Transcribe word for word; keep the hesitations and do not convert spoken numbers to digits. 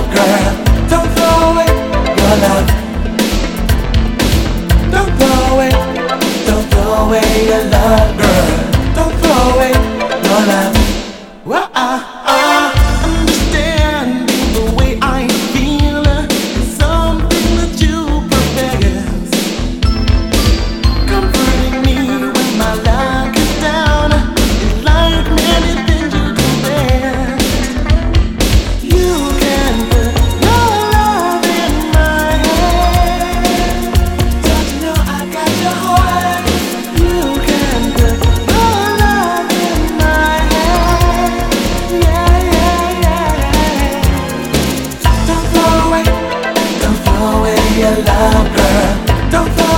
love, girl. Don't throw away your love. Don't throw away, don't throw away your love, girl. Don't throw away your love. Well, I, I understand the way I feel. It's something that you possess, comforting me when my luck is down. It's like many things you do best. You can put your love in my hand. Don't you know I got your heart? You can put your love in my hand. Yeah, yeah, yeah. Don't throw away, don't throw away your love, girl. Don't throw